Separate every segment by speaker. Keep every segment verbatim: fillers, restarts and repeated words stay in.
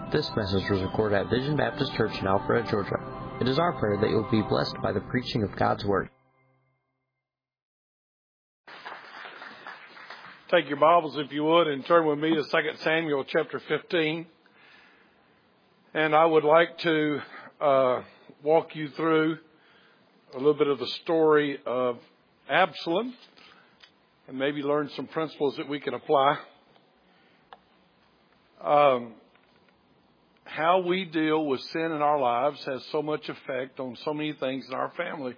Speaker 1: This message was recorded at Vision Baptist Church in Alpharetta, Georgia. It is our prayer that you will be blessed by the preaching of God's Word.
Speaker 2: Take your Bibles, if you would, and turn with me to Second Samuel chapter fifteen. And I would like to uh, walk you through a little bit of the story of Absalom and maybe learn some principles that we can apply. Um, how we deal with sin in our lives has so much effect on so many things in our family.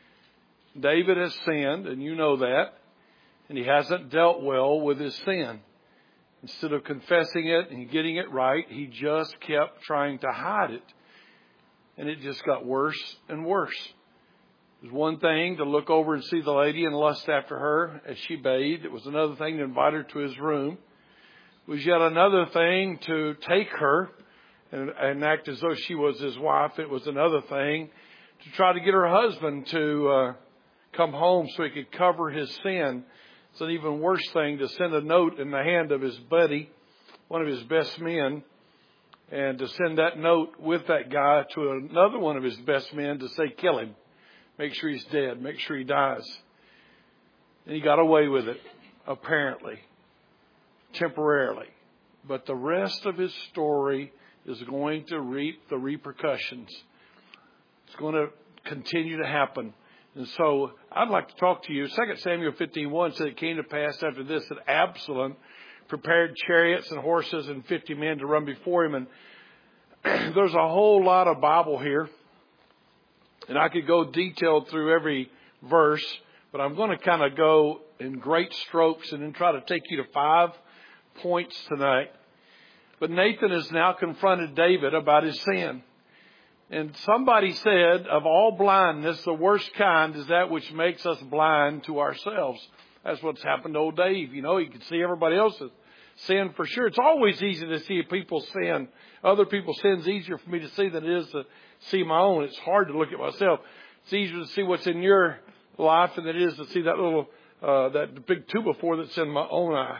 Speaker 2: David has sinned, and you know that. And he hasn't dealt well with his sin. Instead of confessing it and getting it right, he just kept trying to hide it. And it just got worse and worse. It was one thing to look over and see the lady and lust after her as she bathed. It was another thing to invite her to his room. It was yet another thing to take her and, and act as though she was his wife. It was another thing to try to get her husband to uh, come home so he could cover his sin. It's an even worse thing to send a note in the hand of his buddy, one of his best men, and to send that note with that guy to another one of his best men to say, kill him. Make sure he's dead. Make sure he dies. And he got away with it, apparently, temporarily. But the rest of his story is going to reap the repercussions. It's going to continue to happen. And so I'd like to talk to you. Second Samuel fifteen one said it came to pass after this that Absalom prepared chariots and horses and fifty men to run before him. And there's a whole lot of Bible here. And I could go detailed through every verse, but I'm going to kind of go in great strokes and then try to take you to five points tonight. But Nathan has now confronted David about his sin. And somebody said, of all blindness, the worst kind is that which makes us blind to ourselves. That's what's happened to old Dave. You know, he can see everybody else's sin for sure. It's always easy to see people's sin. Other people's sin is easier for me to see than it is to see my own. It's hard to look at myself. It's easier to see what's in your life than it is to see that little, uh, that big two by four that's in my own eye.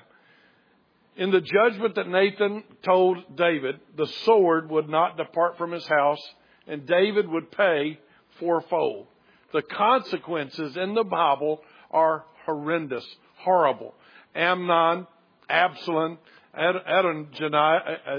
Speaker 2: In the judgment that Nathan told David, the sword would not depart from his house, and David would pay fourfold. The consequences in the Bible are horrendous, horrible. Amnon, Absalom, Adonijah,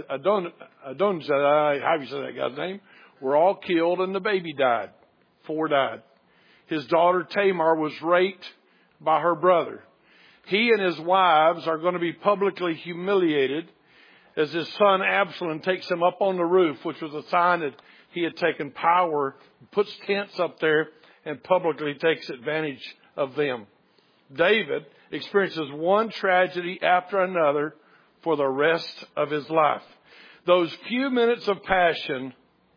Speaker 2: Adonijah, how do you say that guy's name? Were all killed and the baby died. Four died. His daughter Tamar was raped by her brother. He and his wives are going to be publicly humiliated as his son Absalom takes him up on the roof, which was a sign that he had taken power, puts tents up there, and publicly takes advantage of them. David experiences one tragedy after another for the rest of his life. Those few minutes of passion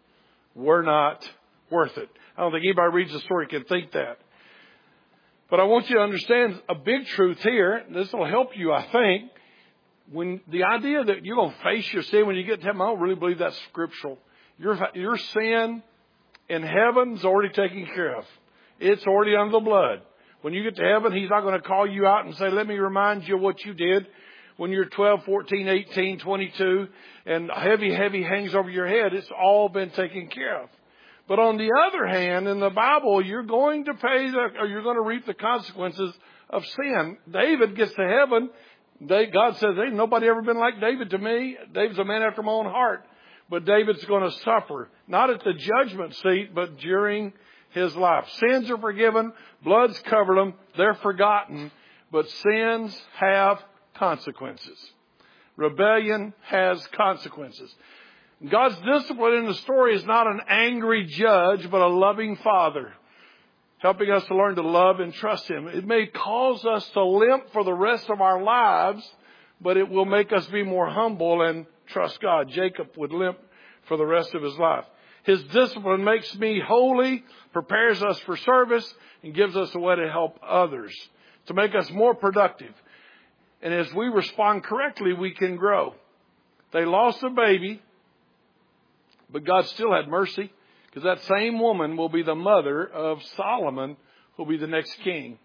Speaker 2: were not worth it. I don't think anybody reads the story can think that. But I want you to understand a big truth here. This will help you, I think. When the idea that you're going to face your sin when you get to heaven, I don't really believe that's scriptural. Your, your sin in heaven's already taken care of. It's already under the blood. When you get to heaven, he's not going to call you out and say, let me remind you of what you did when you're twelve, fourteen, eighteen, twenty-two, and heavy, heavy hangs over your head. It's all been taken care of. But on the other hand, in the Bible, you're going to pay the, or you're going to reap the consequences of sin. David gets to heaven. They, God says, ain't nobody ever been like David to me. David's a man after my own heart. But David's going to suffer, not at the judgment seat, but during his life. Sins are forgiven. Blood's covered them. They're forgotten. But sins have consequences. Rebellion has consequences. God's discipline in the story is not an angry judge, but a loving father, helping us to learn to love and trust him. It may cause us to limp for the rest of our lives, but it will make us be more humble and trust God. Jacob would limp for the rest of his life. His discipline makes me holy, prepares us for service, and gives us a way to help others, to make us more productive. And as we respond correctly, we can grow. They lost a baby, but God still had mercy, because that same woman will be the mother of Solomon, who will be the next king.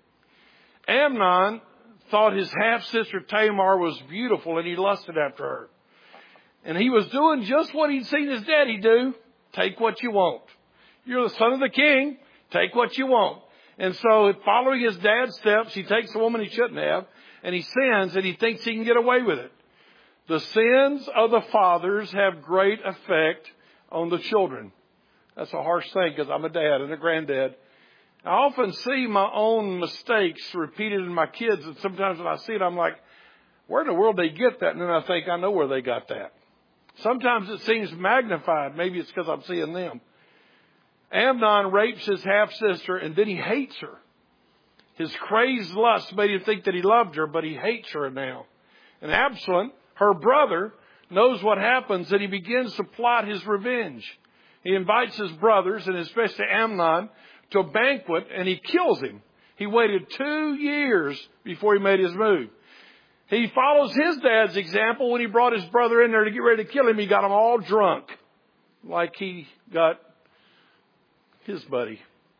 Speaker 2: Amnon thought his half-sister Tamar was beautiful, and he lusted after her. And he was doing just what he'd seen his daddy do. Take what you want. You're the son of the king. Take what you want. And so following his dad's steps, he takes a woman he shouldn't have, and he sins, and he thinks he can get away with it. The sins of the fathers have great effect on the children. That's a harsh thing because I'm a dad and a granddad. I often see my own mistakes repeated in my kids, and sometimes when I see it, I'm like, where in the world did they get that? And then I think, I know where they got that. Sometimes it seems magnified. Maybe it's because I'm seeing them. Amnon rapes his half-sister, and then he hates her. His crazed lust made him think that he loved her, but he hates her now. And Absalom, her brother, knows what happens, and he begins to plot his revenge. He invites his brothers, and especially Amnon, to a banquet, and he kills him. He waited two years before he made his move. He follows his dad's example. When he brought his brother in there to get ready to kill him, he got them all drunk, like he got his buddy.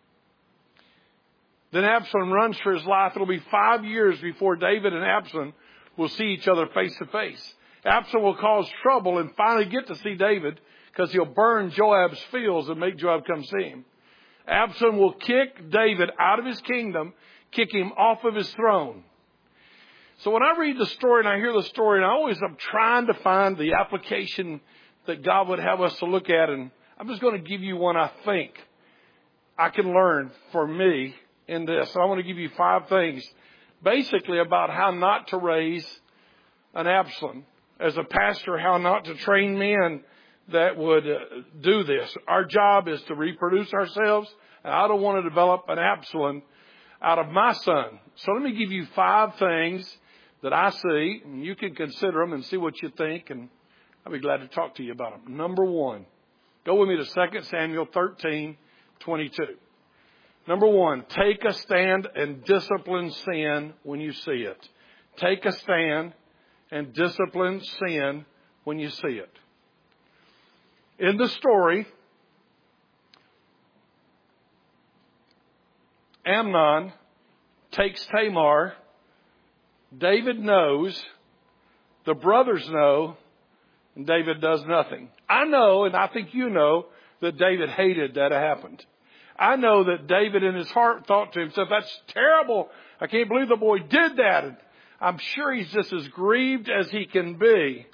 Speaker 2: Then Absalom runs for his life. It'll be five years before David and Absalom will see each other face to face. Absalom will cause trouble and finally get to see David because he'll burn Joab's fields and make Joab come see him. Absalom will kick David out of his kingdom, kick him off of his throne. So when I read the story and I hear the story, and I always am trying to find the application that God would have us to look at, and I'm just going to give you one I think I can learn for me in this. So I want to give you five things basically about how not to raise an Absalom. As a pastor, how not to train men that would uh, do this. Our job is to reproduce ourselves, and I don't want to develop an Absalom out of my son. So let me give you five things that I see, and you can consider them and see what you think, and I'll be glad to talk to you about them. Number one, go with me to Second Samuel thirteen twenty-two. Number one, take a stand and discipline sin when you see it. Take a stand and discipline sin when you see it. In the story, Amnon takes Tamar. David knows. The brothers know. And David does nothing. I know, and I think you know, that David hated that it happened. I know that David in his heart thought to himself, that's terrible. I can't believe the boy did that. And I'm sure he's just as grieved as he can be.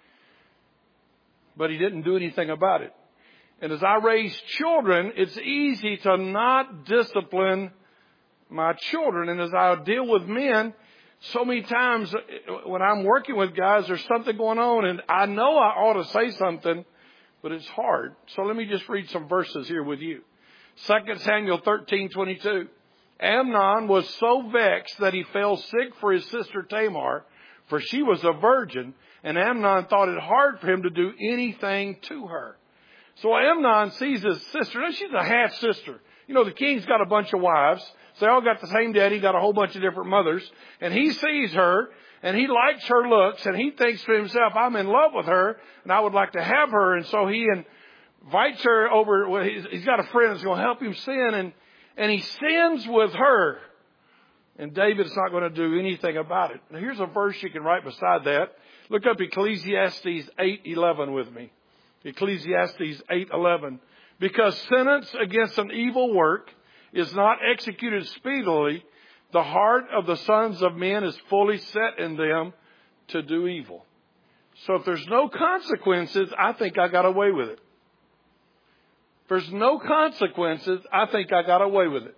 Speaker 2: But he didn't do anything about it. And as I raise children, it's easy to not discipline my children. And as I deal with men, so many times when I'm working with guys, there's something going on. And I know I ought to say something, but it's hard. So let me just read some verses here with you. Second Samuel thirteen twenty-two. Amnon was so vexed that he fell sick for his sister Tamar, for she was a virgin, and Amnon thought it hard for him to do anything to her. So Amnon sees his sister. Now she's a half sister. You know, the king's got a bunch of wives. So they all got the same daddy, got a whole bunch of different mothers. And he sees her, and he likes her looks, and he thinks to himself, I'm in love with her, and I would like to have her. And so he invites her over. Well, he's, he's got a friend that's going to help him sin, and, and he sins with her. And David's not going to do anything about it. Now, here's a verse you can write beside that. Look up Ecclesiastes eight eleven with me. Ecclesiastes eight eleven. Because sentence against an evil work is not executed speedily, the heart of the sons of men is fully set in them to do evil. So if there's no consequences, I think I got away with it. If there's no consequences, I think I got away with it.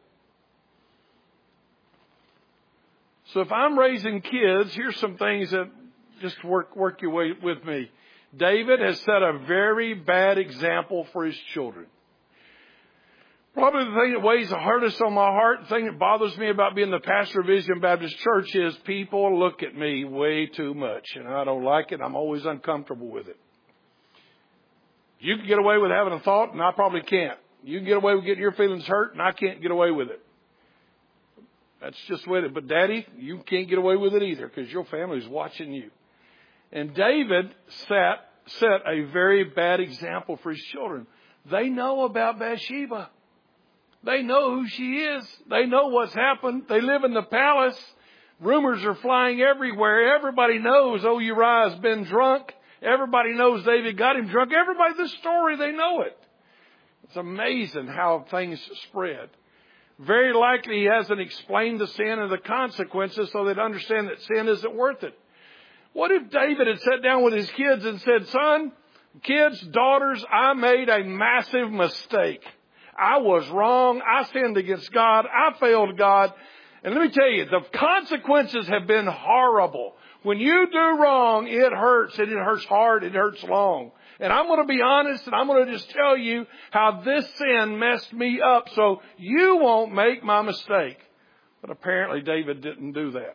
Speaker 2: So if I'm raising kids, here's some things that just work, work your way with me. David has set a very bad example for his children. Probably the thing that weighs the hardest on my heart, the thing that bothers me about being the pastor of Vision Baptist Church is people look at me way too much, and I don't like it. I'm always uncomfortable with it. You can get away with having a thought, and I probably can't. You can get away with getting your feelings hurt, and I can't get away with it. That's just with it. But Daddy, you can't get away with it either because your family's watching you. And David set, set a very bad example for his children. They know about Bathsheba. They know who she is. They know what's happened. They live in the palace. Rumors are flying everywhere. Everybody knows, oh, Uriah's been drunk. Everybody knows David got him drunk. Everybody, this story, they know it. It's amazing how things spread. Very likely he hasn't explained the sin and the consequences so they'd understand that sin isn't worth it. What if David had sat down with his kids and said, son, kids, daughters, I made a massive mistake. I was wrong. I sinned against God. I failed God. And let me tell you, the consequences have been horrible. When you do wrong, it hurts, and it hurts hard, it hurts long. And I'm going to be honest, and I'm going to just tell you how this sin messed me up so you won't make my mistake. But apparently David didn't do that.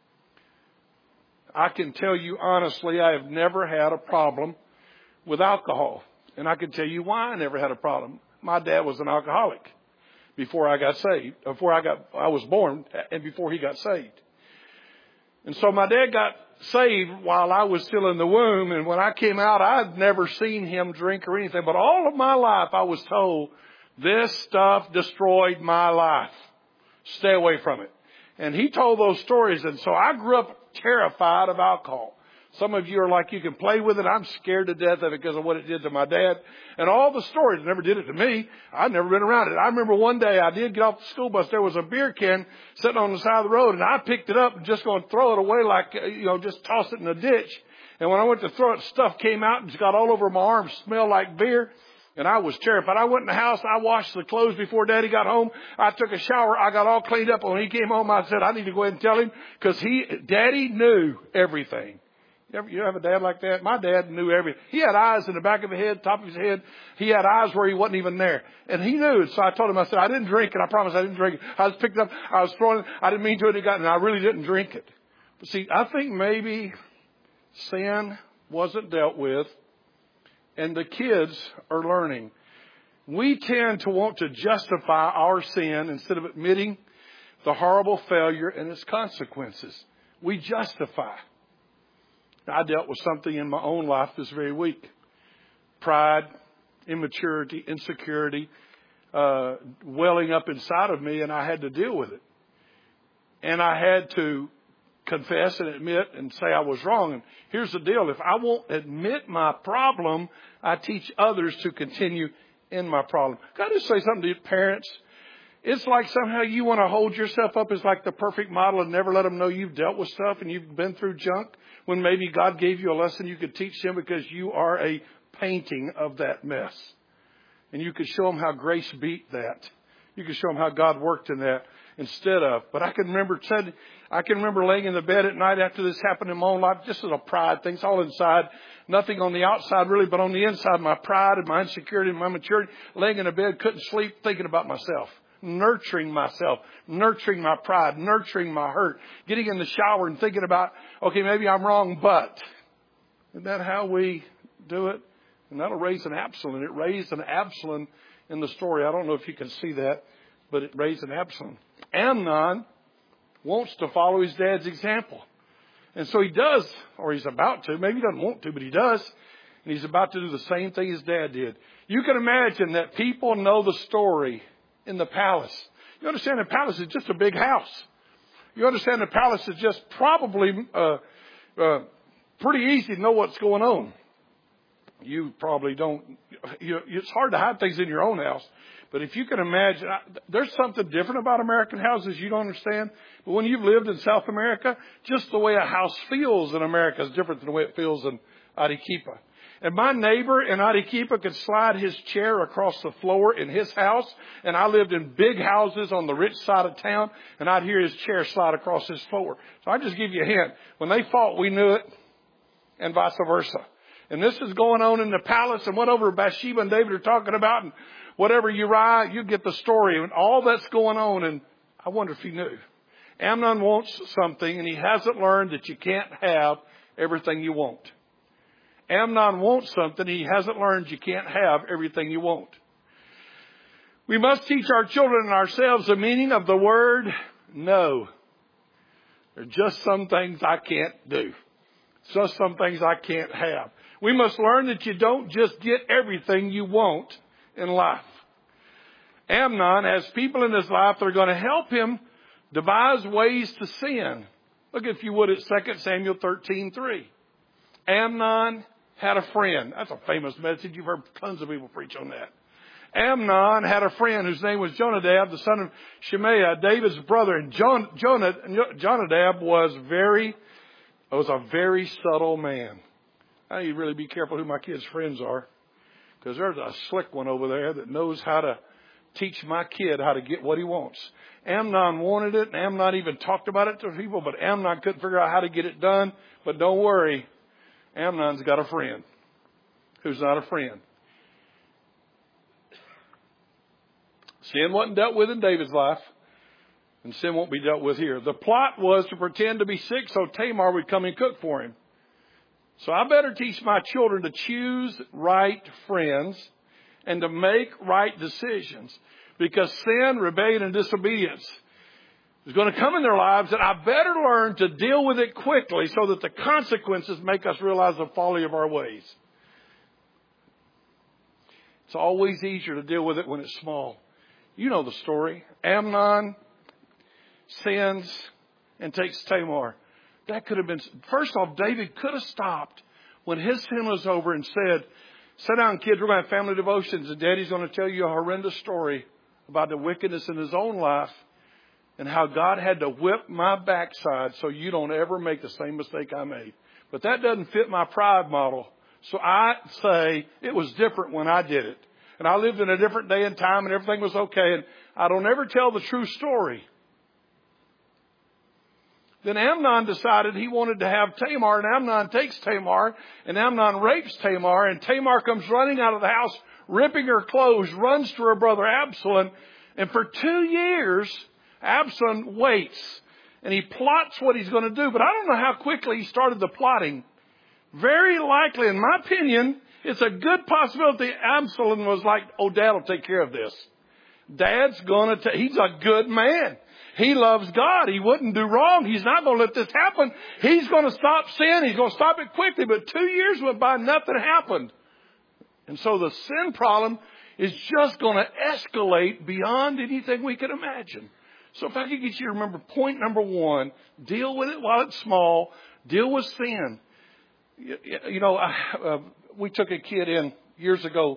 Speaker 2: I can tell you honestly, I have never had a problem with alcohol. And I can tell you why I never had a problem. My dad was an alcoholic before I got saved, before I got, I was born, and before he got saved. And so my dad got saved while I was still in the womb. And when I came out, I'd never seen him drink or anything. But all of my life, I was told, this stuff destroyed my life. Stay away from it. And he told those stories. And so I grew up terrified of alcohol. Some of you are like, you can play with it. I'm scared to death of it because of what it did to my dad. And all the stories, it never did it to me. I'd never been around it. I remember one day I did get off the school bus. There was a beer can sitting on the side of the road, and I picked it up and just going to throw it away like, you know, just toss it in a ditch. And when I went to throw it, stuff came out and just got all over my arm, smelled like beer. And I was terrified. I went in the house. I washed the clothes before Daddy got home. I took a shower. I got all cleaned up. When he came home, I said, I need to go ahead and tell him because he, Daddy knew everything. You ever, you have a dad like that? My dad knew everything. He had eyes in the back of his head, top of his head. He had eyes where he wasn't even there. And he knew. So I told him, I said, I didn't drink it. I promise I didn't drink it. I was picked up. I was throwing it. I didn't mean to it. It got, and I really didn't drink it. But see, I think maybe sin wasn't dealt with and the kids are learning. We tend to want to justify our sin instead of admitting the horrible failure and its consequences. We justify. I dealt with something in my own life this very week. Pride, immaturity, insecurity, uh, welling up inside of me, and I had to deal with it. And I had to confess and admit and say I was wrong. And here's the deal. If I won't admit my problem, I teach others to continue in my problem. Can I just say something to you parents? It's like somehow you want to hold yourself up as like the perfect model and never let them know you've dealt with stuff and you've been through junk when maybe God gave you a lesson you could teach them because you are a painting of that mess. And you could show them how grace beat that. You could show them how God worked in that instead of. But I can remember said, I can remember laying in the bed at night after this happened in my own life, just as a pride thing. It's all inside. Nothing on the outside really, but on the inside, my pride and my insecurity and my maturity. Laying in the bed, couldn't sleep, thinking about myself. Nurturing myself, nurturing my pride, nurturing my hurt, getting in the shower and thinking about, okay, maybe I'm wrong, but isn't that how we do it? And that'll raise an Absalom. It raised an Absalom in the story. I don't know if you can see that, but it raised an Absalom. Amnon wants to follow his dad's example. And so he does, or he's about to. Maybe he doesn't want to, but he does. And he's about to do the same thing his dad did. You can imagine that people know the story in the palace. You understand the palace is just a big house. You understand the palace is just probably uh, uh, pretty easy to know what's going on. You probably don't. You, it's hard to hide things in your own house. But if you can imagine, I, there's something different about American houses you don't understand. But when you've lived in South America, just the way a house feels in America is different than the way it feels in Arequipa. And my neighbor in Arequipa could slide his chair across the floor in his house. And I lived in big houses on the rich side of town. And I'd hear his chair slide across his floor. So I just give you a hint. When they fought, we knew it. And vice versa. And this is going on in the palace. And whatever Bathsheba and David are talking about. And whatever Uriah, you get the story. And all that's going on. And I wonder if he knew. Amnon wants something. And he hasn't learned that you can't have everything you want. Amnon wants something. He hasn't learned you can't have everything you want. We must teach our children and ourselves the meaning of the word no. There are just some things I can't do. Just some things I can't have. We must learn that you don't just get everything you want in life. Amnon has people in his life that are going to help him devise ways to sin. Look, if you would, at Second Samuel thirteen three. Amnon had a friend. That's a famous message. You've heard tons of people preach on that. Amnon had a friend whose name was Jonadab, the son of Shemaiah, David's brother. And Jon, Jonadab was very, was a very subtle man. I need to really be careful who my kids' friends are, because there's a slick one over there that knows how to teach my kid how to get what he wants. Amnon wanted it, and Amnon even talked about it to people, but Amnon couldn't figure out how to get it done. But don't worry, Amnon's got a friend who's not a friend. Sin wasn't dealt with in David's life, and sin won't be dealt with here. The plot was to pretend to be sick so Tamar would come and cook for him. So I better teach my children to choose right friends and to make right decisions, because sin, rebellion, and disobedience is going to come in their lives, and I better learn to deal with it quickly so that the consequences make us realize the folly of our ways. It's always easier to deal with it when it's small. You know the story. Amnon sins and takes Tamar. That could have been, first off, David could have stopped when his sin was over and said, sit down, kids, we're going to have family devotions, and Daddy's going to tell you a horrendous story about the wickedness in his own life and how God had to whip my backside so you don't ever make the same mistake I made. But that doesn't fit my pride model. So I say it was different when I did it. And I lived in a different day and time, and everything was okay. And I don't ever tell the true story. Then Amnon decided he wanted to have Tamar, and Amnon takes Tamar, and Amnon rapes Tamar, and Tamar comes running out of the house, ripping her clothes, runs to her brother Absalom. And for two years, Absalom waits, and he plots what he's going to do. But I don't know how quickly he started the plotting. Very likely, in my opinion, it's a good possibility Absalom was like, oh, Dad will take care of this. Dad's going to, ta- he's a good man. He loves God. He wouldn't do wrong. He's not going to let this happen. He's going to stop sin. He's going to stop it quickly. But two years went by, nothing happened. And so the sin problem is just going to escalate beyond anything we can imagine. So if I could get you to remember point number one, deal with it while it's small. Deal with sin. You, you know, I, uh, we took a kid in years ago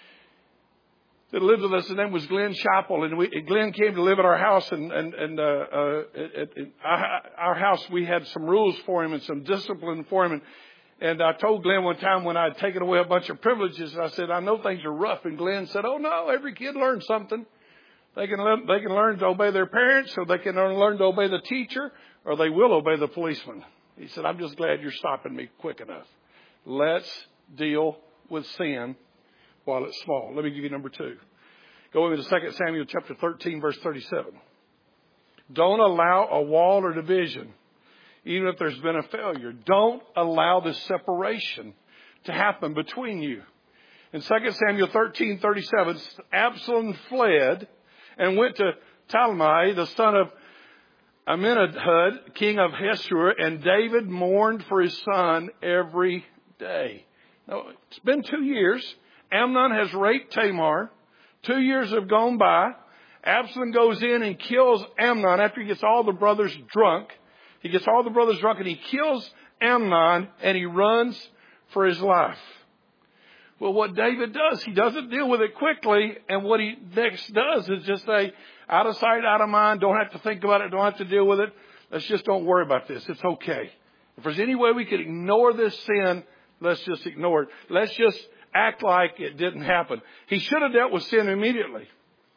Speaker 2: that lived with us. His name was Glenn Chappell, and we, Glenn came to live at our house. And and, and uh, uh, at, at our, our house, we had some rules for him and some discipline for him. And, and I told Glenn one time when I had taken away a bunch of privileges, I said, I know things are rough. And Glenn said, oh no, every kid learns something. They can learn, they can learn to obey their parents, or they can learn to obey the teacher, or they will obey the policeman. He said, I'm just glad you're stopping me quick enough. Let's deal with sin while it's small. Let me give you number two. Go with me to Second Samuel chapter thirteen, verse thirty-seven. Don't allow a wall or division, even if there's been a failure. Don't allow this separation to happen between you. In Second Samuel thirteen, thirty-seven, Absalom fled and went to Talmai, the son of Amminadab, king of Heshur, and David mourned for his son every day. Now, it's been two years. Amnon has raped Tamar. Two years have gone by. Absalom goes in and kills Amnon after he gets all the brothers drunk. He gets all the brothers drunk and he kills Amnon, and he runs for his life. Well, what David does, he doesn't deal with it quickly. And what he next does is just say, out of sight, out of mind. Don't have to think about it. Don't have to deal with it. Let's just don't worry about this. It's okay. If there's any way we could ignore this sin, let's just ignore it. Let's just act like it didn't happen. He should have dealt with sin immediately.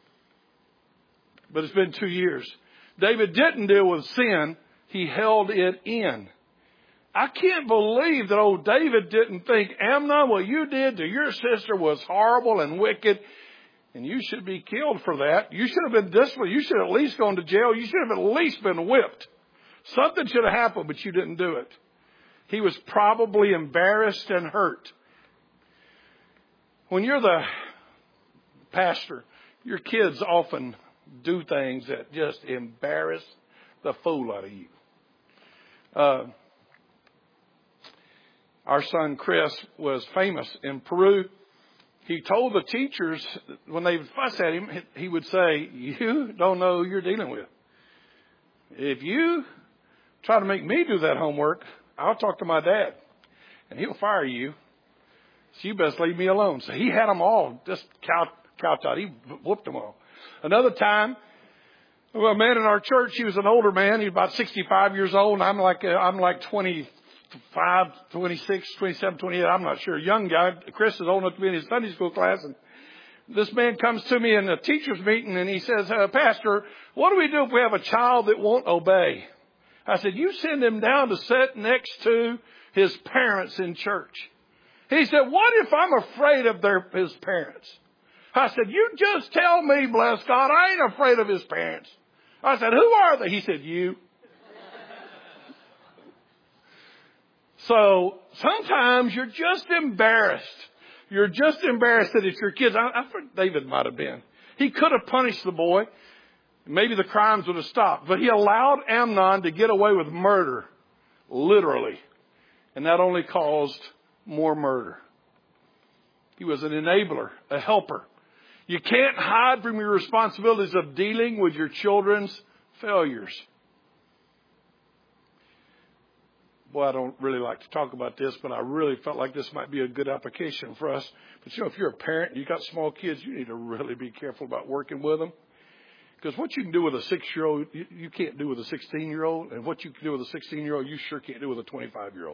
Speaker 2: But it's been two years. David didn't deal with sin. He held it in. I can't believe that old David didn't think, Amnon, what you did to your sister was horrible and wicked, and you should be killed for that. You should have been disciplined. You should have at least gone to jail. You should have at least been whipped. Something should have happened, but you didn't do it. He was probably embarrassed and hurt. When you're the pastor, your kids often do things that just embarrass the fool out of you. Uh, our son Chris was famous in Peru. He told the teachers when they would fuss at him, he would say, you don't know who you're dealing with. If you try to make me do that homework, I'll talk to my dad and he'll fire you. So you best leave me alone. So he had them all just couch, couch out. He whooped them all. Another time, well, a man in our church, he was an older man. He was about sixty-five years old. And I'm like, uh, I'm like twenty-five, twenty-six, twenty-seven, twenty-eight. I'm not sure. Young guy. Chris is old enough to be in his Sunday school class. And this man comes to me in a teacher's meeting and he says, uh, Pastor, what do we do if we have a child that won't obey? I said, you send him down to sit next to his parents in church. He said, what if I'm afraid of their, his parents? I said, you just tell me, bless God, I ain't afraid of his parents. I said, who are they? He said, you. So sometimes you're just embarrassed. You're just embarrassed that it's your kids. I, I think David might have been. He could have punished the boy. Maybe the crimes would have stopped. But he allowed Amnon to get away with murder, literally. And that only caused more murder. He was an enabler, a helper. You can't hide from your responsibilities of dealing with your children's failures. Boy, I don't really like to talk about this, but I really felt like this might be a good application for us. But you know, if you're a parent and you got small kids, you need to really be careful about working with them. Because what you can do with a six-year-old, you, you can't do with a sixteen-year-old. And what you can do with a sixteen-year-old, you sure can't do with a twenty-five-year-old.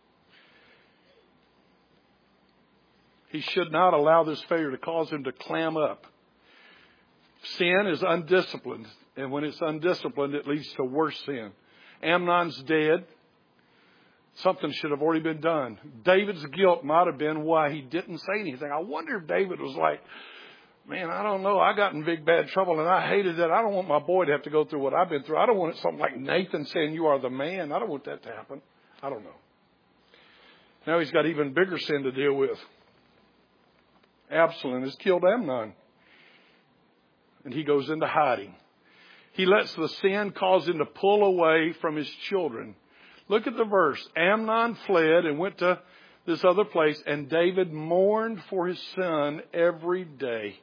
Speaker 2: He should not allow this failure to cause him to clam up. Sin is undisciplined. And when it's undisciplined, it leads to worse sin. Amnon's dead. Something should have already been done. David's guilt might have been why he didn't say anything. I wonder if David was like, man, I don't know. I got in big, bad trouble and I hated that. I don't want my boy to have to go through what I've been through. I don't want something like Nathan saying you are the man. I don't want that to happen. I don't know. Now he's got even bigger sin to deal with. Absalom has killed Amnon. And he goes into hiding. He lets the sin cause him to pull away from his children. Look at the verse. Amnon fled and went to this other place, and David mourned for his son every day.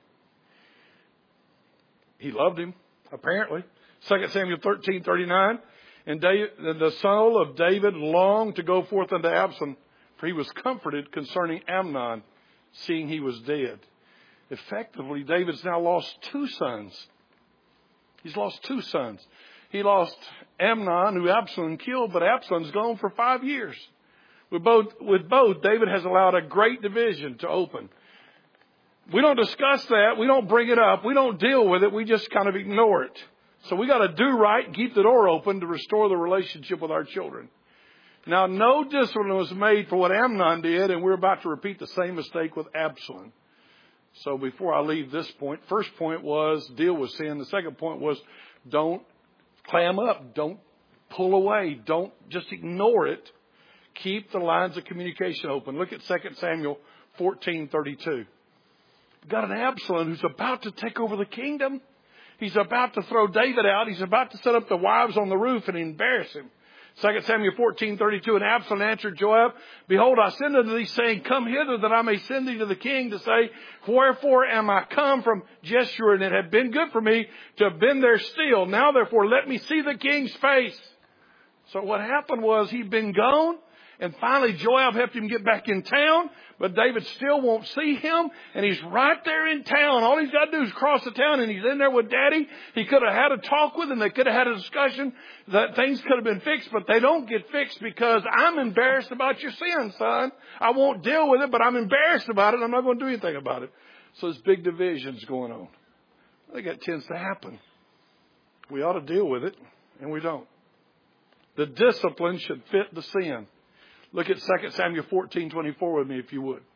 Speaker 2: He loved him, apparently. Second Samuel thirteen thirty-nine. And David, the soul of David longed to go forth unto Absalom, for he was comforted concerning Amnon, seeing he was dead. Effectively, David's now lost two sons. He's lost two sons. He lost Amnon, who Absalom killed, but Absalom's gone for five years. With both, with both, David has allowed a great division to open. We don't discuss that. We don't bring it up. We don't deal with it. We just kind of ignore it. So we got to do right and keep the door open to restore the relationship with our children. Now, no discipline was made for what Amnon did, and we're about to repeat the same mistake with Absalom. So before I leave this point, first point was deal with sin. The second point was don't clam up. Don't pull away. Don't just ignore it. Keep the lines of communication open. Look at Second Samuel fourteen thirty-two. You've got an Absalom who's about to take over the kingdom. He's about to throw David out. He's about to set up the wives on the roof and embarrass him. Second Samuel fourteen thirty-two, and Absalom answered Joab, Behold, I send unto thee, saying, Come hither, that I may send thee to the king, to say, Wherefore am I come from Jeshurun? And it had been good for me to have been there still. Now therefore let me see the king's face. So what happened was he'd been gone, and finally Joab helped him get back in town, but David still won't see him, and he's right there in town. All he's got to do is cross the town, and he's in there with Daddy. He could have had a talk with him. They could have had a discussion that things could have been fixed, but they don't get fixed because I'm embarrassed about your sin, son. I won't deal with it, but I'm embarrassed about it. I'm not going to do anything about it. So there's big divisions going on. I think that tends to happen. We ought to deal with it, and we don't. The discipline should fit the sin. Look at Second Samuel fourteen twenty-four with me, if you would.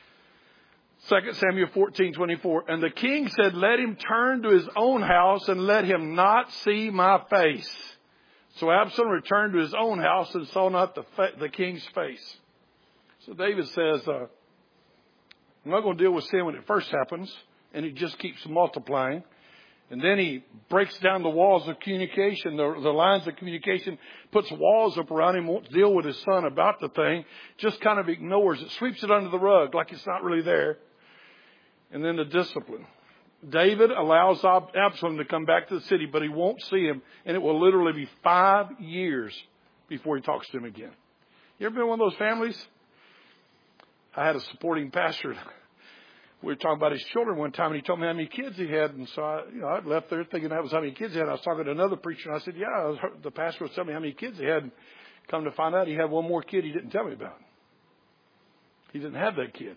Speaker 2: Second Samuel fourteen twenty-four. And the king said, Let him turn to his own house and let him not see my face. So Absalom returned to his own house and saw not the, fa- the king's face. So David says, uh, I'm not going to deal with sin when it first happens. And it just keeps multiplying. And then he breaks down the walls of communication, the, the lines of communication, puts walls up around him, won't deal with his son about the thing, just kind of ignores it, sweeps it under the rug like it's not really there. And then the discipline. David allows Absalom to come back to the city, but he won't see him, and it will literally be five years before he talks to him again. You ever been one of those families? I had a supporting pastor. We were talking about his children one time, and he told me how many kids he had. And so I, you know, I left there thinking that was how many kids he had. I was talking to another preacher, and I said, yeah, I was, the pastor was telling me how many kids he had. And come to find out, he had one more kid he didn't tell me about. He didn't have that kid.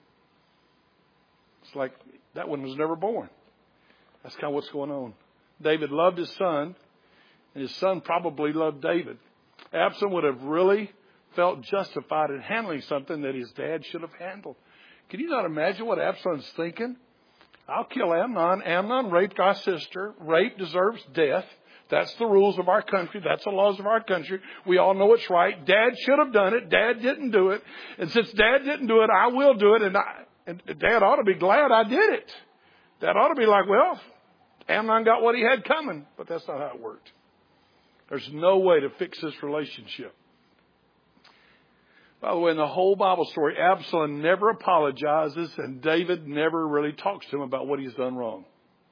Speaker 2: It's like that one was never born. That's kind of what's going on. David loved his son, and his son probably loved David. Absalom would have really felt justified in handling something that his dad should have handled. Can you not imagine what Absalom's thinking? I'll kill Amnon. Amnon raped our sister. Rape deserves death. That's the rules of our country. That's the laws of our country. We all know it's right. Dad should have done it. Dad didn't do it. And since Dad didn't do it, I will do it. And, I, and Dad ought to be glad I did it. Dad ought to be like, well, Amnon got what he had coming. But that's not how it worked. There's no way to fix this relationship. By the way, in the whole Bible story, Absalom never apologizes, and David never really talks to him about what he's done wrong.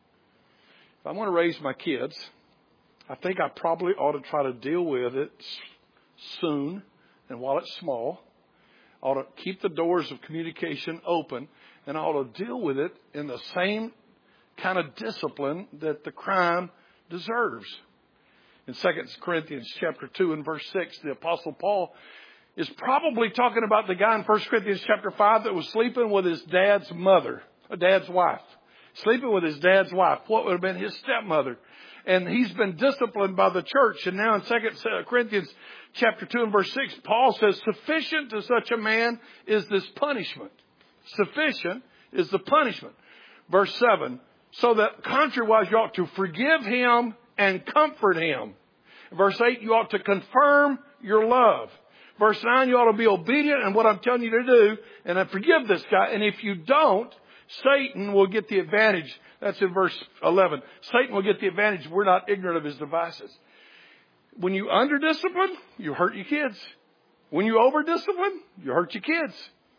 Speaker 2: If I'm going to raise my kids, I think I probably ought to try to deal with it soon, and while it's small. I ought to keep the doors of communication open, and I ought to deal with it in the same kind of discipline that the crime deserves. In Second Corinthians chapter two and verse six, the Apostle Paul is probably talking about the guy in First Corinthians chapter five that was sleeping with his dad's mother, a dad's wife. Sleeping with his dad's wife, what would have been his stepmother. And he's been disciplined by the church. And now in Second Corinthians chapter two and verse six, Paul says, sufficient to such a man is this punishment. Sufficient is the punishment. Verse seven, so that contrary-wise you ought to forgive him and comfort him. Verse eight, you ought to confirm your love. Verse nine, you ought to be obedient in what I'm telling you to do, and then forgive this guy. And if you don't, Satan will get the advantage. That's in verse eleven. Satan will get the advantage. We're not ignorant of his devices. When you under-discipline, you hurt your kids. When you over-discipline, you hurt your kids.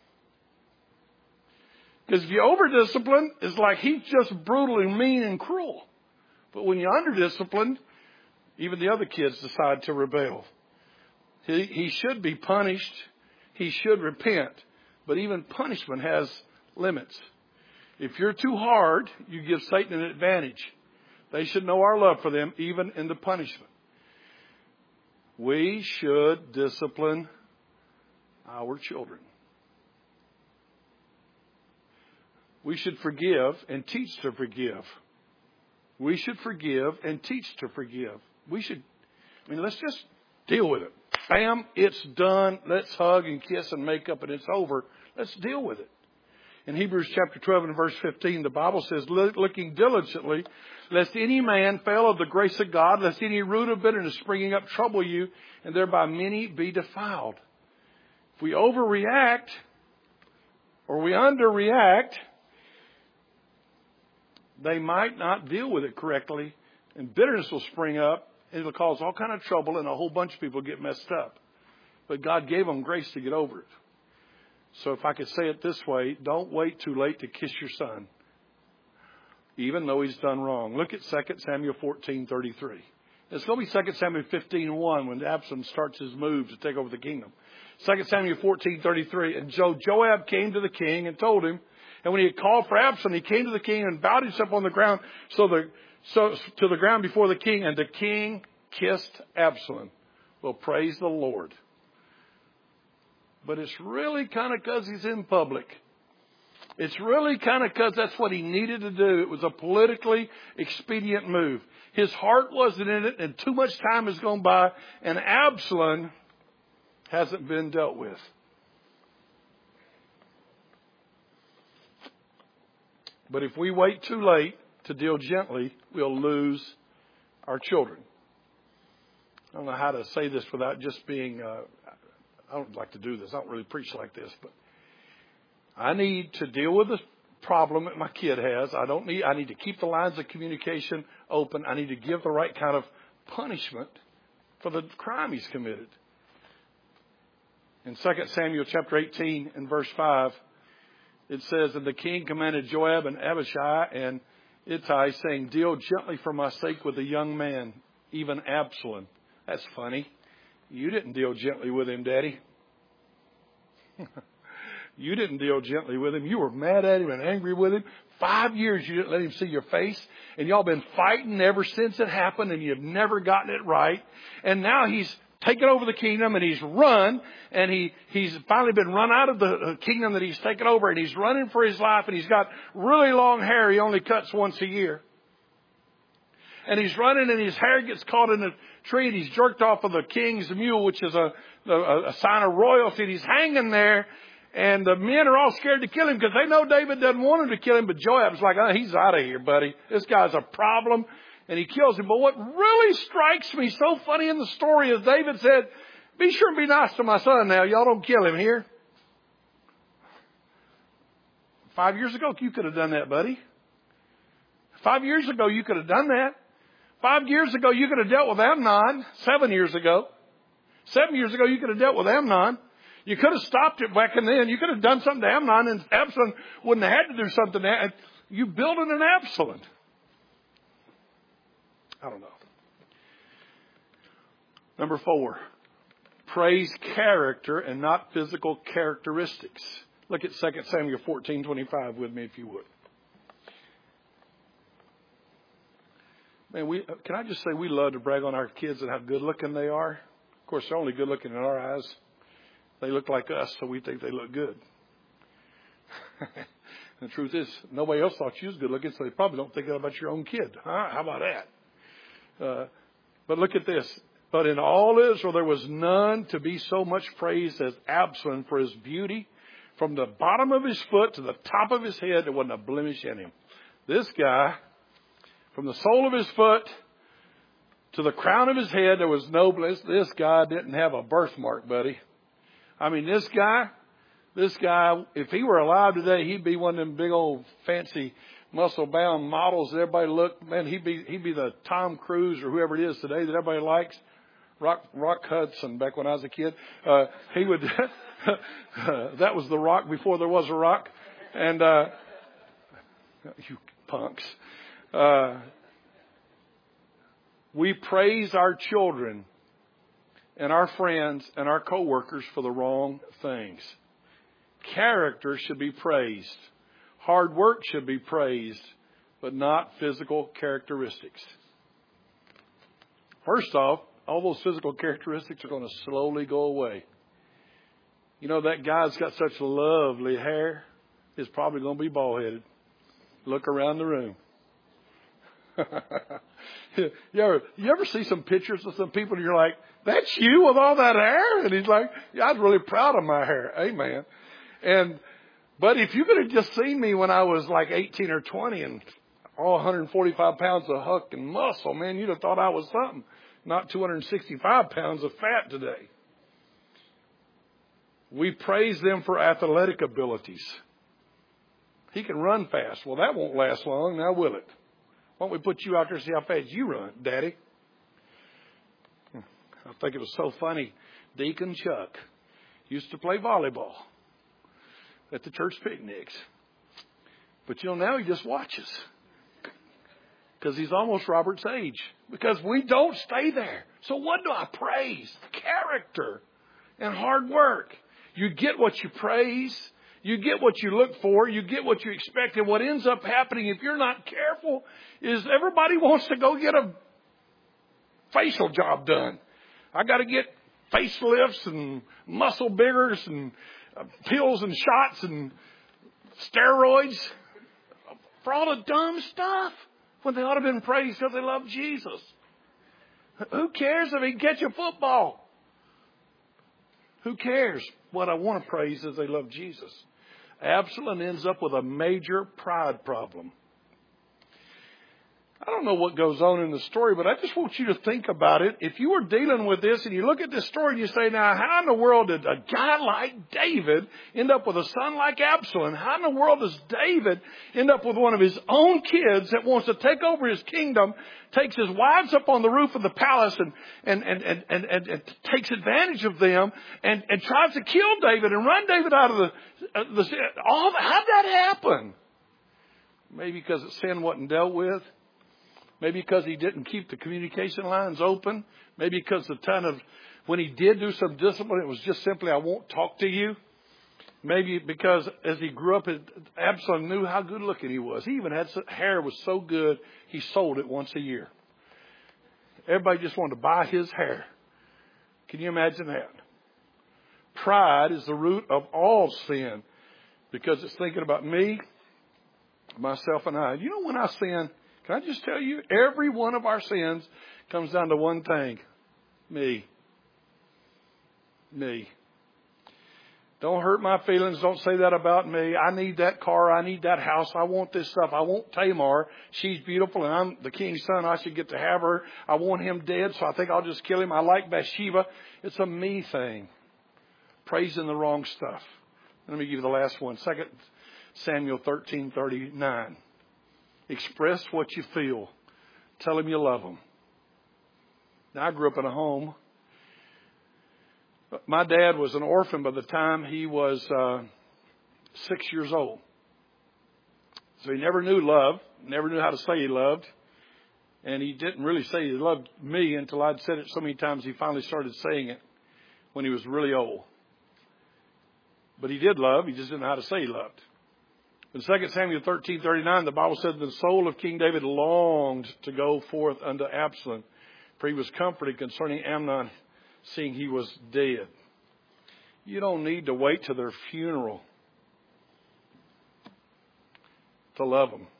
Speaker 2: Because if you over-discipline, it's like he's just brutally mean and cruel. But when you under-discipline, even the other kids decide to rebel. He, he should be punished. He should repent. But even punishment has limits. If you're too hard, you give Satan an advantage. They should know our love for them, even in the punishment. We should discipline our children. We should forgive and teach to forgive. We should forgive and teach to forgive. We should, I mean, let's just deal with it. Bam, it's done. Let's hug and kiss and make up and it's over. Let's deal with it. In Hebrews chapter twelve and verse fifteen, the Bible says, looking diligently, lest any man fail of the grace of God, lest any root of bitterness springing up trouble you, and thereby many be defiled. If we overreact or we underreact, they might not deal with it correctly, and bitterness will spring up, and it'll cause all kind of trouble, and a whole bunch of people get messed up. But God gave them grace to get over it. So if I could say it this way, don't wait too late to kiss your son, even though he's done wrong. Look at Second Samuel fourteen thirty-three. It's going to be Second Samuel fifteen one when Absalom starts his move to take over the kingdom. Second Samuel fourteen thirty-three. And so Joab came to the king and told him, and when he had called for Absalom, he came to the king and bowed himself on the ground, so the so to the ground before the king, and the king kissed Absalom. Well, praise the Lord. But it's really kind of because he's in public. It's really kind of because that's what he needed to do. It was a politically expedient move. His heart wasn't in it, and too much time has gone by, and Absalom hasn't been dealt with. But if we wait too late to deal gently, we'll lose our children. I don't know how to say this without just being... Uh, I don't like to do this. I don't really preach like this, but I need to deal with the problem that my kid has. I don't need, I need to keep the lines of communication open. I need to give the right kind of punishment for the crime he's committed. In Second Samuel chapter eighteen and verse five, it says, and the king commanded Joab and Abishai and Ittai, saying, deal gently for my sake with the young man, even Absalom. That's funny. You didn't deal gently with him, Daddy. You didn't deal gently with him. You were mad at him and angry with him. Five years you didn't let him see your face. And y'all been fighting ever since it happened, and you've never gotten it right. And now he's taken over the kingdom, and he's run, and he, he's finally been run out of the kingdom that he's taken over, and he's running for his life, and he's got really long hair. He only cuts once a year. And he's running, and his hair gets caught in a tree, and he's jerked off of the king's mule, which is a, a, a sign of royalty. And he's hanging there, and the men are all scared to kill him because they know David doesn't want him to kill him. But Joab's like, oh, he's out of here, buddy. This guy's a problem. And he kills him. But what really strikes me so funny in the story is David said, be sure and be nice to my son now. Y'all don't kill him here. Five years ago, you could have done that, buddy. Five years ago, you could have done that. Five years ago, you could have dealt with Amnon. Seven years ago. Seven years ago, you could have dealt with Amnon. You could have stopped it back and then. You could have done something to Amnon, and Absalom wouldn't have had to do something. To, you building an Absalom. I don't know. Number four, praise character and not physical characteristics. Look at Second Samuel fourteen twenty-five with me if you would. Man, we can I just say we love to brag on our kids and how good looking they are. Of course, they're only good looking in our eyes. They look like us, so we think they look good. The truth is, nobody else thought you was good looking, so they probably don't think that about your own kid. Huh? How about that? Uh, but look at this. But in all Israel, there was none to be so much praised as Absalom for his beauty. From the bottom of his foot to the top of his head, there wasn't a blemish in him. This guy, from the sole of his foot to the crown of his head, there was no blemish. This guy didn't have a birthmark, buddy. I mean, this guy, this guy, if he were alive today, he'd be one of them big old fancy muscle-bound models that everybody look, man, he'd be he'd be the Tom Cruise or whoever it is today that everybody likes. Rock Rock Hudson back when I was a kid. Uh, he would, that was the Rock before there was a Rock. And, uh, you punks. Uh, we praise our children and our friends and our coworkers for the wrong things. Character should be praised. Hard work should be praised, but not physical characteristics. First off, all those physical characteristics are going to slowly go away. You know, that guy's got such lovely hair, is probably going to be bald-headed. Look around the room. you, ever, you ever see some pictures of some people and you're like, that's you with all that hair? And he's like, yeah, I was really proud of my hair. Amen. And But if you could have just seen me when I was like eighteen or twenty and all one hundred forty-five pounds of huck and muscle, man, you'd have thought I was something. Not two hundred sixty-five pounds of fat today. We praise them for athletic abilities. He can run fast. Well, that won't last long, now will it? Why don't we put you out there and see how fast you run, Daddy? I think it was so funny. Deacon Chuck used to play volleyball at the church picnics. But, you know, now he just watches. Because he's almost Robert's age. Because we don't stay there. So what do I praise? Character and hard work. You get what you praise. You get what you look for. You get what you expect. And what ends up happening, if you're not careful, is everybody wants to go get a facial job done. I got to get facelifts and muscle biggers and uh, pills and shots and steroids for all the dumb stuff when they ought to have been praised because they love Jesus. Who cares if he can catch a football? Who cares? What I want to praise is they love Jesus. Absalom ends up with a major pride problem. I don't know what goes on in the story, but I just want you to think about it. If you were dealing with this and you look at this story and you say, now, how in the world did a guy like David end up with a son like Absalom? How in the world does David end up with one of his own kids that wants to take over his kingdom, takes his wives up on the roof of the palace and, and, and, and, and, and, and takes advantage of them and, and tries to kill David and run David out of the, uh, the all, how'd that happen? Maybe because sin wasn't dealt with. Maybe because he didn't keep the communication lines open. Maybe because the ton of, when he did do some discipline, it was just simply, I won't talk to you. Maybe because as he grew up, Absalom knew how good looking he was. He even had hair was so good, he sold it once a year. Everybody just wanted to buy his hair. Can you imagine that? Pride is the root of all sin because it's thinking about me, myself, and I. You know, when I sin, can I just tell you, every one of our sins comes down to one thing. Me. Me. Don't hurt my feelings. Don't say that about me. I need that car. I need that house. I want this stuff. I want Tamar. She's beautiful and I'm the king's son. I should get to have her. I want him dead, so I think I'll just kill him. I like Bathsheba. It's a me thing. Praising the wrong stuff. Let me give you the last one. Second Samuel thirteen thirty-nine. Express what you feel. Tell him you love him. Now, I grew up in a home. My dad was an orphan by the time he was uh, six years old. So he never knew love, never knew how to say he loved. And he didn't really say he loved me until I'd said it so many times he finally started saying it when he was really old. But he did love, he just didn't know how to say he loved. In Second Samuel thirteen thirty-nine, the Bible said the soul of King David longed to go forth unto Absalom, for he was comforted concerning Amnon, seeing he was dead. You don't need to wait till their funeral to love them.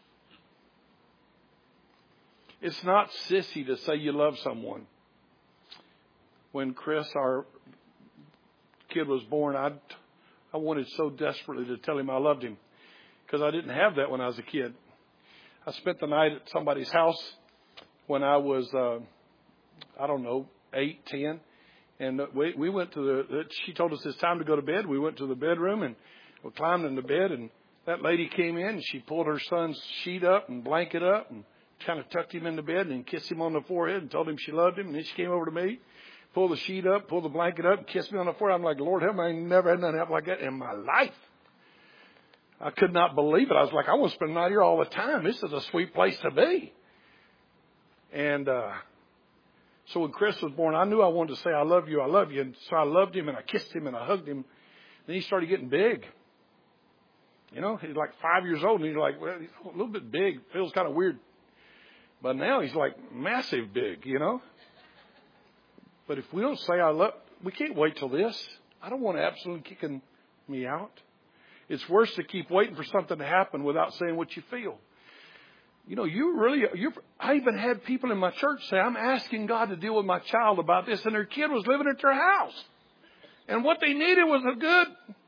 Speaker 2: It's not sissy to say you love someone. When Chris, our kid, was born, I I wanted so desperately to tell him I loved him because I didn't have that when I was a kid. I spent the night at somebody's house when I was, uh, I don't know, eight, ten. And we, we went to the, she told us it's time to go to bed. We went to the bedroom and we climbed in the bed, and that lady came in and she pulled her son's sheet up and blanket up and kind of tucked him in the bed and kissed him on the forehead and told him she loved him. And then she came over to me, pulled the sheet up, pulled the blanket up, and kissed me on the forehead. I'm like, Lord help me, I ain't never had nothing happen like that in my life. I could not believe it. I was like, I want to spend the night here all the time. This is a sweet place to be. And, uh, So when Chris was born, I knew I wanted to say, I love you, I love you. And so I loved him and I kissed him and I hugged him. Then he started getting big. You know, he's like five years old and he's like, well, he's a little bit big. Feels kind of weird. But now he's like massive big, you know. But if we don't say I love, we can't wait till this. I don't want Absalom kicking me out. It's worse to keep waiting for something to happen without saying what you feel. You know, you really, you I even had people in my church say, I'm asking God to deal with my child about this. And their kid was living at their house. And what they needed was a good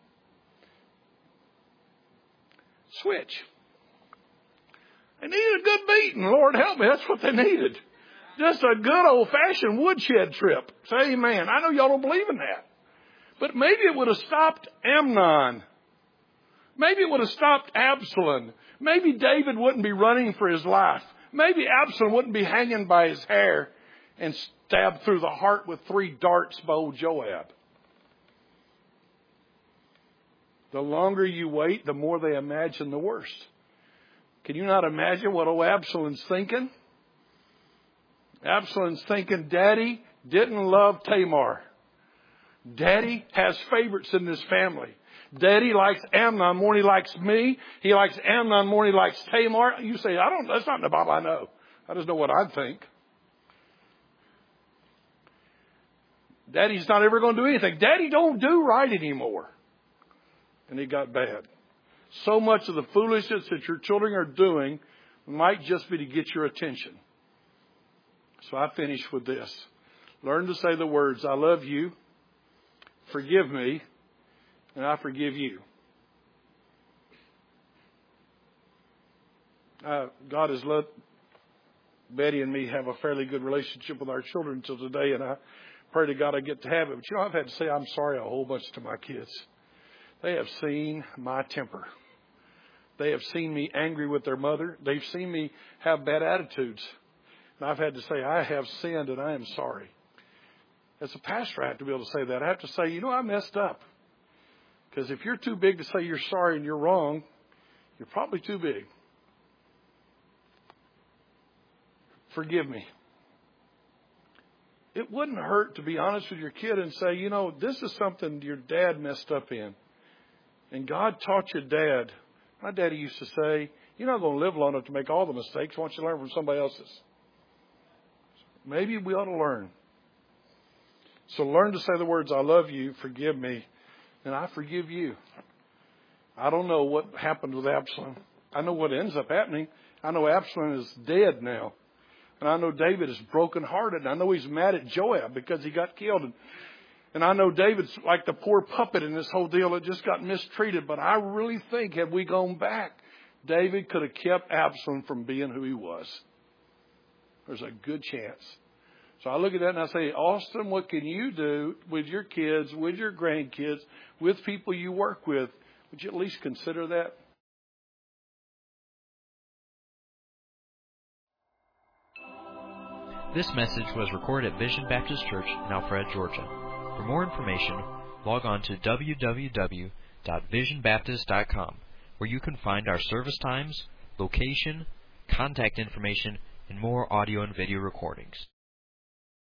Speaker 2: switch. They needed a good beating. Lord help me, that's what they needed. Just a good old-fashioned woodshed trip. Say amen. I know y'all don't believe in that. But maybe it would have stopped Amnon. Maybe it would have stopped Absalom. Maybe David wouldn't be running for his life. Maybe Absalom wouldn't be hanging by his hair and stabbed through the heart with three darts by old Joab. The longer you wait, the more they imagine the worst. Can you not imagine what old Absalom's thinking? Absalom's thinking, Daddy didn't love Tamar. Daddy has favorites in this family. Daddy likes Amnon more than he likes me. He likes Amnon more than he likes Tamar. You say, I don't, that's not in the Bible, I know. I just know what I think. Daddy's not ever going to do anything. Daddy don't do right anymore. And it got bad. So much of the foolishness that your children are doing might just be to get your attention. So I finish with this. Learn to say the words, I love you, forgive me, and I forgive you. Uh, God has let Betty and me have a fairly good relationship with our children until today, and I pray to God I get to have it. But you know, I've had to say I'm sorry a whole bunch to my kids. They have seen my temper. They have seen me angry with their mother. They've seen me have bad attitudes. And I've had to say, I have sinned and I am sorry. As a pastor, I have to be able to say that. I have to say, you know, I messed up. Because if you're too big to say you're sorry and you're wrong, you're probably too big. Forgive me. It wouldn't hurt to be honest with your kid and say, you know, this is something your dad messed up in. And God taught your dad. My daddy used to say, you're not going to live long enough to make all the mistakes. Why don't you learn from somebody else's? Maybe we ought to learn. So learn to say the words, I love you, forgive me, and I forgive you. I don't know what happened with Absalom. I know what ends up happening. I know Absalom is dead now. And I know David is brokenhearted. And I know he's mad at Joab because he got killed. And, and I know David's like the poor puppet in this whole deal that just got mistreated. But I really think, had we gone back, David could have kept Absalom from being who he was. There's a good chance. So I look at that and I say, Austin, what can you do with your kids, with your grandkids, with people you work with? Would you at least consider that?
Speaker 3: This message was recorded at Vision Baptist Church in Alpharetta, Georgia. For more information, log on to w w w dot vision baptist dot com, where you can find our service times, location, contact information, and more audio and video recordings.